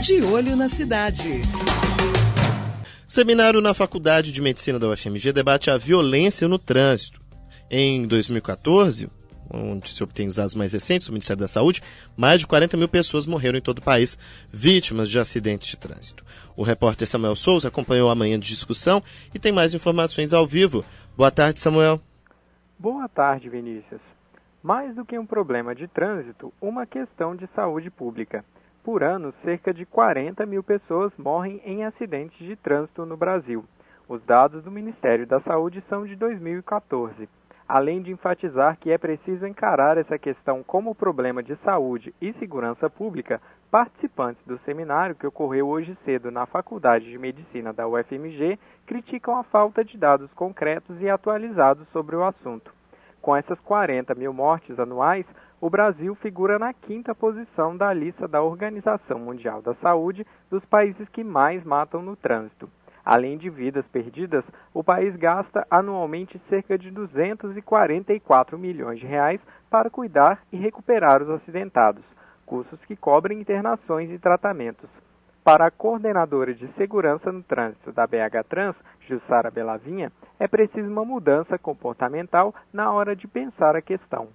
De Olho na Cidade. Seminário na Faculdade de Medicina da UFMG debate a violência no trânsito. Em 2014, onde se obtém os dados mais recentes do Ministério da Saúde, mais de 40 mil pessoas morreram em todo o país vítimas de acidentes de trânsito. O repórter Samuel Souza acompanhou a manhã de discussão e tem mais informações ao vivo. Boa tarde, Samuel. Boa tarde, Vinícius. Mais do que um problema de trânsito, uma questão de saúde pública. Por ano, cerca de 40 mil pessoas morrem em acidentes de trânsito no Brasil. Os dados do Ministério da Saúde são de 2014. Além de enfatizar que é preciso encarar essa questão como problema de saúde e segurança pública, participantes do seminário que ocorreu hoje cedo na Faculdade de Medicina da UFMG criticam a falta de dados concretos e atualizados sobre o assunto. Com essas 40 mil mortes anuais, o Brasil figura na 5ª posição da lista da Organização Mundial da Saúde dos países que mais matam no trânsito. Além de vidas perdidas, o país gasta anualmente cerca de 244 milhões de reais para cuidar e recuperar os acidentados, custos que cobrem internações e tratamentos. Para a coordenadora de segurança no trânsito da BH Trans, Jussara Belavinha, é preciso uma mudança comportamental na hora de pensar a questão.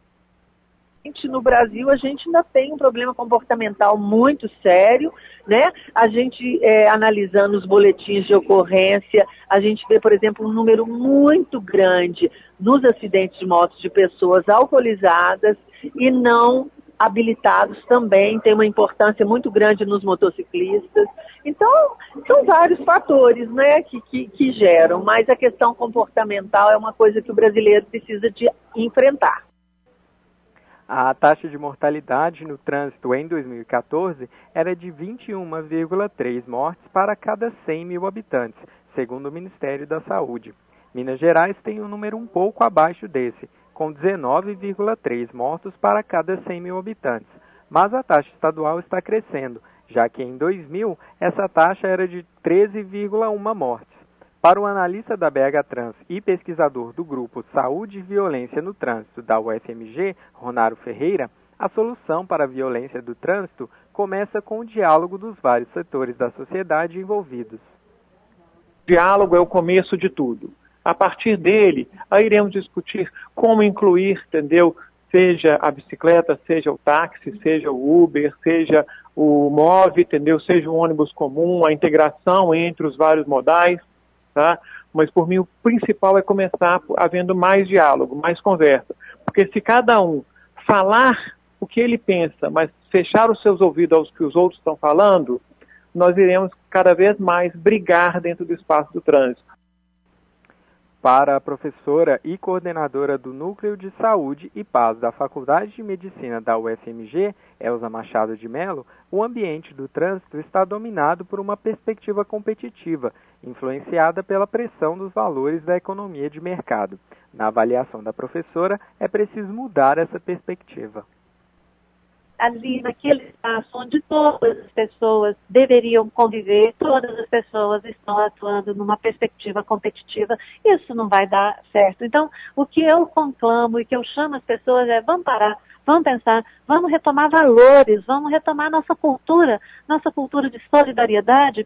No Brasil, a gente ainda tem um problema comportamental muito sério, né? A gente, analisando os boletins de ocorrência, a gente vê, por exemplo, um número muito grande nos acidentes de motos de pessoas alcoolizadas e não habilitados também, tem uma importância muito grande nos motociclistas. Então, são vários fatores, né, que geram, mas a questão comportamental é uma coisa que o brasileiro precisa de enfrentar. A taxa de mortalidade no trânsito em 2014 era de 21,3 mortes para cada 100 mil habitantes, segundo o Ministério da Saúde. Minas Gerais tem um número um pouco abaixo desse, com 19,3 mortos para cada 100 mil habitantes. Mas a taxa estadual está crescendo, já que em 2000 essa taxa era de 13,1 mortes. Para o analista da BH Trans e pesquisador do grupo Saúde e Violência no Trânsito da UFMG, Ronaro Ferreira, a solução para a violência do trânsito começa com o diálogo dos vários setores da sociedade envolvidos. O diálogo é o começo de tudo. A partir dele, aí iremos discutir como incluir, entendeu? Seja a bicicleta, seja o táxi, seja o Uber, seja o MOVE, entendeu? Seja o ônibus comum, a integração entre os vários modais. Tá? Mas, por mim, o principal é começar havendo mais diálogo, mais conversa. Porque se cada um falar o que ele pensa, mas fechar os seus ouvidos aos que os outros estão falando, nós iremos cada vez mais brigar dentro do espaço do trânsito. Para a professora e coordenadora do Núcleo de Saúde e Paz da Faculdade de Medicina da UFMG, Elza Machado de Mello, o ambiente do trânsito está dominado por uma perspectiva competitiva, influenciada pela pressão dos valores da economia de mercado. Na avaliação da professora, é preciso mudar essa perspectiva. Ali naquele espaço onde todas as pessoas deveriam conviver, todas as pessoas estão atuando numa perspectiva competitiva, isso não vai dar certo. Então, o que eu conclamo e que eu chamo as pessoas é: vamos parar, vamos pensar, vamos retomar valores, vamos retomar nossa cultura de solidariedade.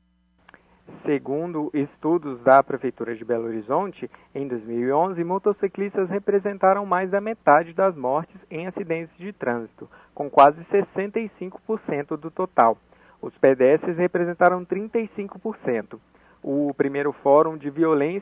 Segundo estudos da Prefeitura de Belo Horizonte, em 2011, motociclistas representaram mais da metade das mortes em acidentes de trânsito, com quase 65% do total. Os pedestres representaram 35%. O primeiro Fórum de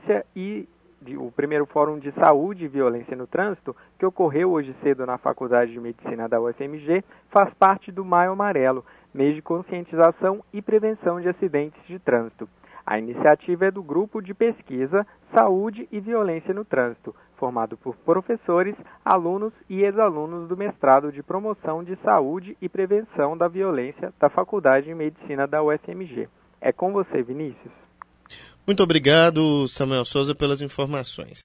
Saúde e Violência no Trânsito, que ocorreu hoje cedo na Faculdade de Medicina da UFMG, faz parte do Maio Amarelo, mês de conscientização e prevenção de acidentes de trânsito. A iniciativa é do Grupo de Pesquisa Saúde e Violência no Trânsito, formado por professores, alunos e ex-alunos do mestrado de Promoção de Saúde e Prevenção da Violência da Faculdade de Medicina da UFMG. É com você, Vinícius. Muito obrigado, Samuel Souza, pelas informações.